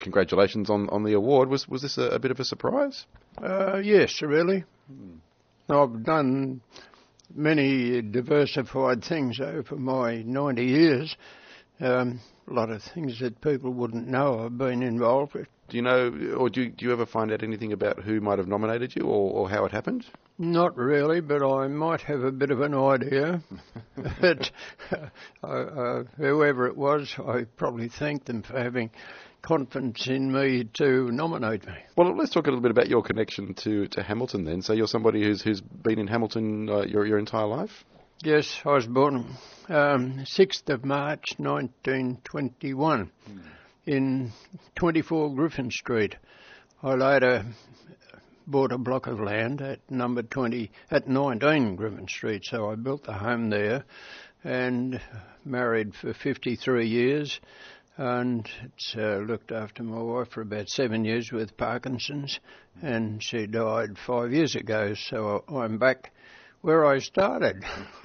congratulations on the award. Was this a bit of a surprise? Yes, really. I've done many diversified things over my 90 years. A lot of things that people wouldn't know I've been involved with. Do you know, or do you ever find out anything about who might have nominated you or how it happened? Not really, but I might have a bit of an idea. But whoever it was, I probably thank them for having confidence in me to nominate me. Well, let's talk a little bit about your connection to Hamilton then. So you're somebody who's been in Hamilton your entire life? Yes, I was born 6th of March 1921 in 24 Griffin Street. I later bought a block of land at number 19 Griffin Street, so I built the home there and married for 53 years. And it's looked after my wife for about 7 years with Parkinson's, and she died 5 years ago, so I'm back where I started.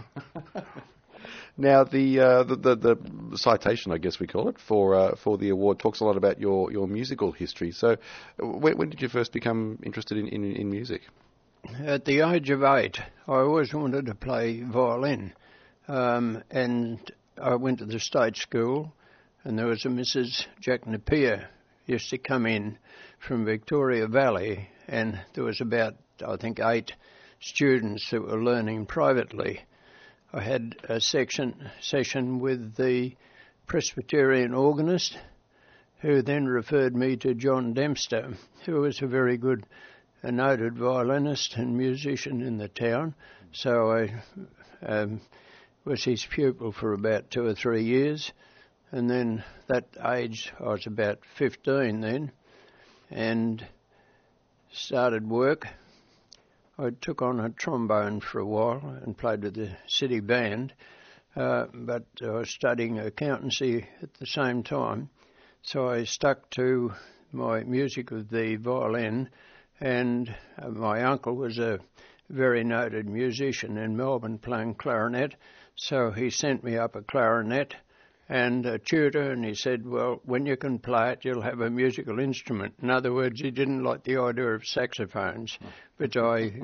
Now, the citation, I guess we call it, for the award talks a lot about your musical history. So when did you first become interested in music? At the age of 8, I always wanted to play violin, and I went to the state school, and there was a Mrs. Jack Napier used to come in from Victoria Valley, and there was about, I think, 8 students that were learning privately. I had a session with the Presbyterian organist, who then referred me to John Dempster, who was a very good, noted violinist and musician in the town. So I was his pupil for about 2 or 3 years. And then that age, I was about 15 then, and started work. I took on a trombone for a while and played with the city band, but I was studying accountancy at the same time, so I stuck to my music with the violin, and my uncle was a very noted musician in Melbourne playing clarinet, so he sent me up a clarinet and a tutor, and he said, well, when you can play it, you'll have a musical instrument. In other words, he didn't like the idea of saxophones. But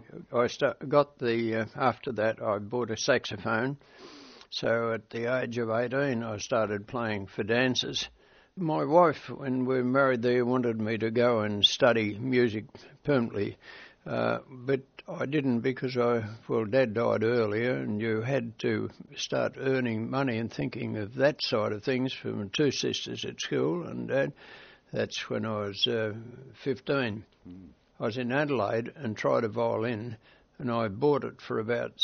after that, I bought a saxophone. So at the age of 18, I started playing for dancers. My wife, when we were married there, wanted me to go and study music permanently. But I didn't because Dad died earlier, and you had to start earning money and thinking of that side of things for my 2 sisters at school and Dad. That's when I was 15. I was in Adelaide and tried a violin, and I bought it for about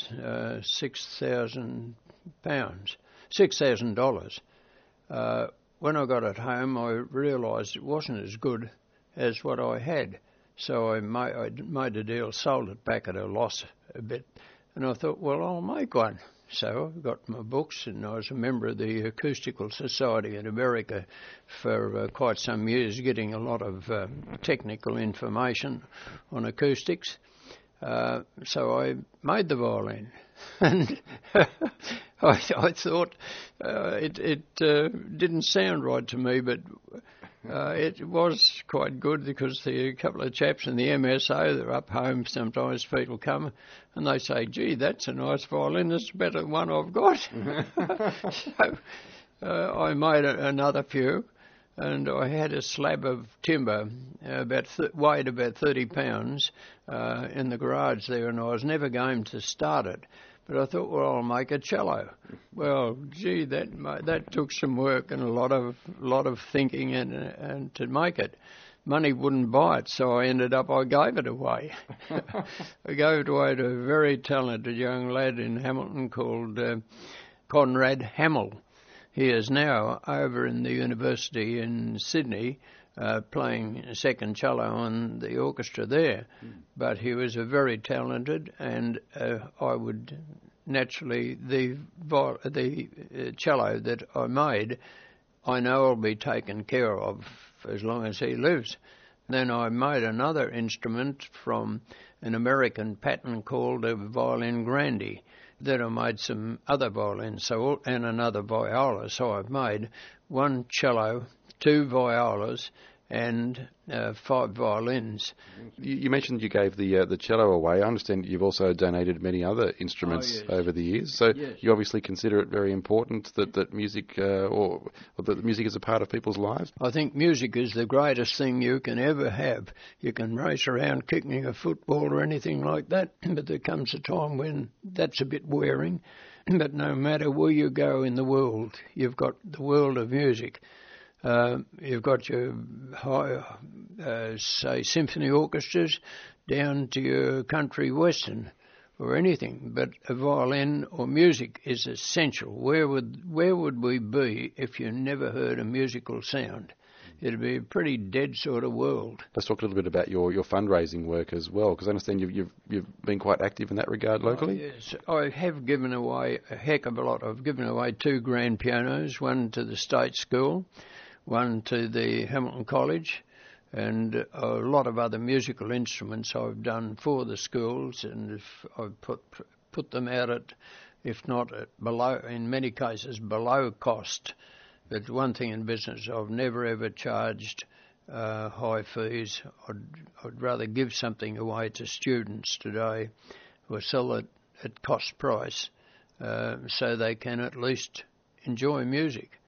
$6,000. When I got it home, I realised it wasn't as good as what I had. So I made a deal, sold it back at a loss a bit, and I thought, well, I'll make one. So I got my books, and I was a member of the Acoustical Society in America for quite some years, getting a lot of technical information on acoustics. So I made the violin, and I thought it didn't sound right to me, but it was quite good because a couple of chaps in the MSO, they're up home, sometimes people come and they say, gee, that's a nice violin, it's better than one I've got. So I made another few, and I had a slab of timber, weighed about 30 pounds in the garage there, and I was never going to start it. But I thought, well, I'll make a cello. Well, gee, that took some work and a lot of thinking and to make it. Money wouldn't buy it, so I gave it away. I gave it away to a very talented young lad in Hamilton called Conrad Hamill. He is now over in the university in Sydney, playing second cello on the orchestra there. But he was a very talented, and I would naturally, the cello that I made, I know will be taken care of for as long as he lives. Then I made another instrument from an American pattern called a violin grande. Then I made some other violins and another viola. So I've made one cello, 2 violas, and 5 violins. You mentioned you gave the cello away. I understand you've also donated many other instruments over the years. So you obviously consider it very important that music or that music is a part of people's lives. I think music is the greatest thing you can ever have. You can race around kicking a football or anything like that, but there comes a time when that's a bit wearing. But no matter where you go in the world, you've got the world of music. You've got your say symphony orchestras down to your country western or anything, but a violin or music is essential. Where would we be if you never heard a musical sound? It'd be a pretty dead sort of world. Let's talk a little bit about your fundraising work as well, because I understand you've been quite active in that regard locally. Yes, I have given away a heck of a lot. I've given away 2 grand pianos, one to the state school, one to the Hamilton College, and a lot of other musical instruments I've done for the schools, and I've put them out at, if not at below, in many cases below cost. But one thing in business, I've never ever charged high fees. I'd rather give something away to students today or sell it at cost price so they can at least enjoy music.